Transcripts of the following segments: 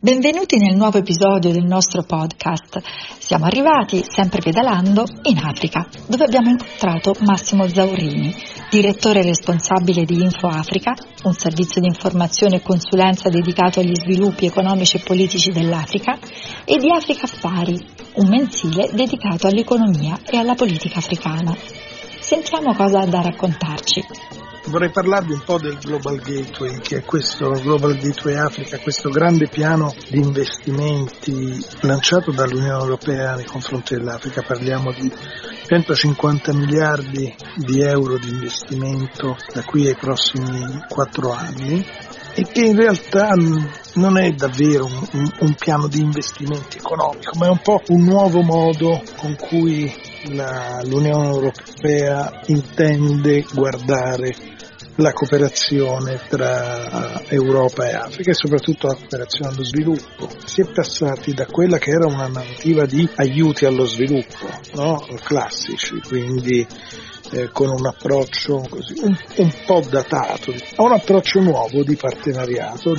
Benvenuti nel nuovo episodio del nostro podcast. Siamo arrivati, sempre pedalando, in Africa, dove abbiamo incontrato Massimo Zaurini, direttore responsabile di Info Africa, un servizio di informazione e consulenza dedicato agli sviluppi economici e politici dell'Africa, e di Africa Affari, un mensile dedicato all'economia e alla politica africana. Sentiamo cosa ha da raccontarci. Vorrei parlarvi un po' del Global Gateway, che è questo Global Gateway Africa, questo grande piano di investimenti lanciato dall'Unione Europea nei confronti dell'Africa. Parliamo di 150 miliardi di euro di investimento da qui ai prossimi 4 anni e che in realtà non è davvero un piano di investimenti economico, ma è un po' un nuovo modo con cui l'Unione Europea intende guardare la cooperazione tra Europa e Africa e soprattutto la cooperazione allo sviluppo. Si è passati da quella che era una narrativa di aiuti allo sviluppo, no? Classici, quindi con un approccio così un po' datato, a un approccio nuovo di partenariato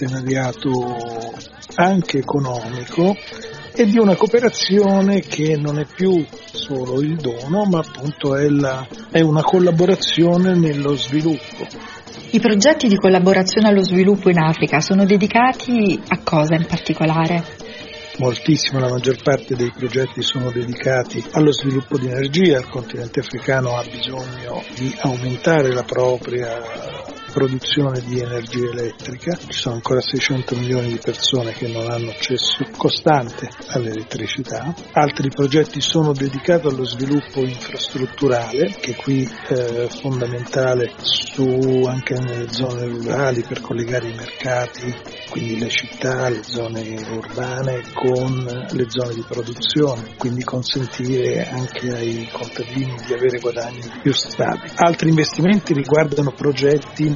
anche economico e di una cooperazione che non è più solo il dono, ma appunto è una collaborazione nello sviluppo. I progetti di collaborazione allo sviluppo in Africa sono dedicati a cosa in particolare? Moltissimo, la maggior parte dei progetti sono dedicati allo sviluppo di energia. Il continente africano ha bisogno di aumentare la propria produzione di energia elettrica. Ci sono ancora 600 milioni di persone che non hanno accesso costante all'elettricità. Altri progetti sono dedicati allo sviluppo infrastrutturale, che qui è fondamentale anche nelle zone rurali per collegare i mercati, quindi le città, le zone urbane con le zone di produzione, quindi consentire anche ai contadini di avere guadagni più stabili. Altri investimenti riguardano progetti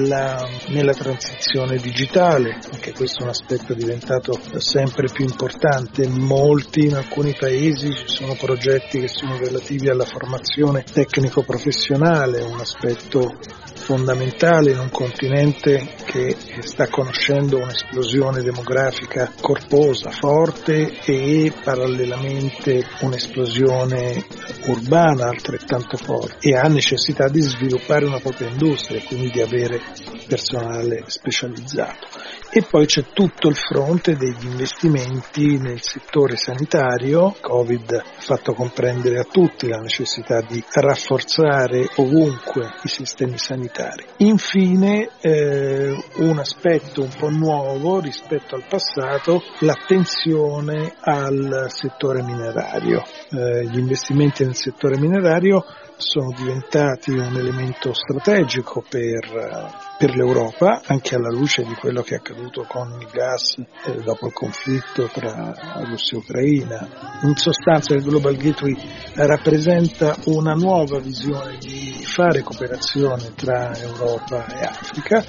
nella transizione digitale, anche questo è un aspetto diventato sempre più importante. In alcuni paesi ci sono progetti che sono relativi alla formazione tecnico-professionale, un aspetto fondamentale in un continente che sta conoscendo un'esplosione demografica corposa, forte, e parallelamente un'esplosione urbana altrettanto forte, e ha necessità di sviluppare una propria industria e quindi di avere personale specializzato. E poi c'è tutto il fronte degli investimenti nel settore sanitario. Covid ha fatto comprendere a tutti la necessità di rafforzare ovunque i sistemi sanitari. Infine, un aspetto un po' nuovo rispetto al passato, l'attenzione al settore minerario. Gli investimenti nel settore minerario sono diventati un elemento strategico per l'Europa, anche alla luce di quello che è accaduto con il gas dopo il conflitto tra Russia e Ucraina. In sostanza il Global Gateway rappresenta una nuova visione di fare cooperazione tra Europa e Africa,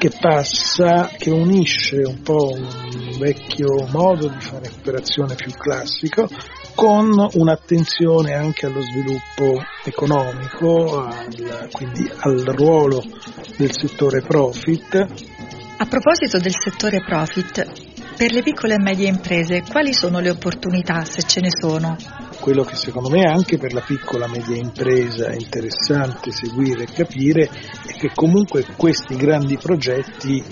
che unisce un po' un vecchio modo di fare cooperazione più classico con un'attenzione anche allo sviluppo economico, quindi al ruolo del settore profit. A proposito del settore profit, per le piccole e medie imprese, quali sono le opportunità, se ce ne sono? Quello che secondo me anche per la piccola e media impresa è interessante seguire e capire è che comunque questi grandi progetti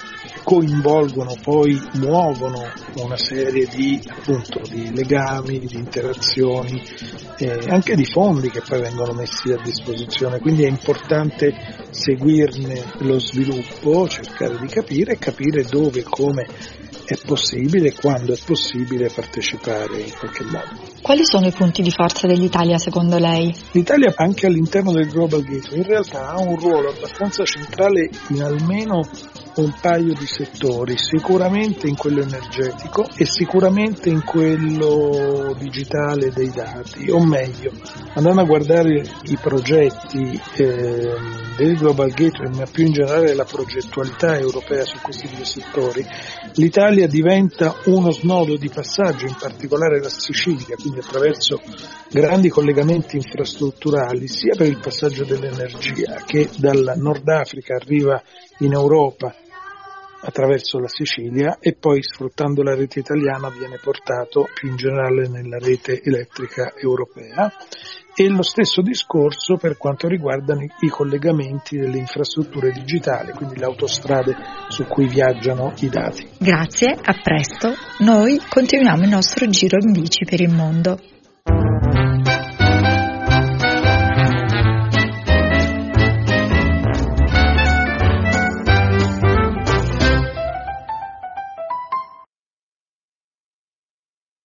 muovono una serie di legami, di interazioni, anche di fondi che poi vengono messi a disposizione, quindi è importante seguirne lo sviluppo, cercare di capire dove e come è possibile, quando è possibile partecipare in qualche modo. Quali sono i punti di forza dell'Italia secondo lei? L'Italia anche all'interno del Global Gateway in realtà ha un ruolo abbastanza centrale in almeno un paio di settori, sicuramente in quello energetico e sicuramente in quello digitale dei dati, o meglio, andando a guardare i progetti del Global Gateway, ma più in generale la progettualità europea su questi due settori, l'Italia diventa uno snodo di passaggio, in particolare la Sicilia, quindi attraverso grandi collegamenti infrastrutturali, sia per il passaggio dell'energia che dal Nord Africa arriva in Europa attraverso la Sicilia e poi, sfruttando la rete italiana, viene portato più in generale nella rete elettrica europea. E lo stesso discorso per quanto riguardano i collegamenti delle infrastrutture digitali, quindi le autostrade su cui viaggiano i dati. Grazie, a presto. Noi continuiamo il nostro giro in bici per il mondo.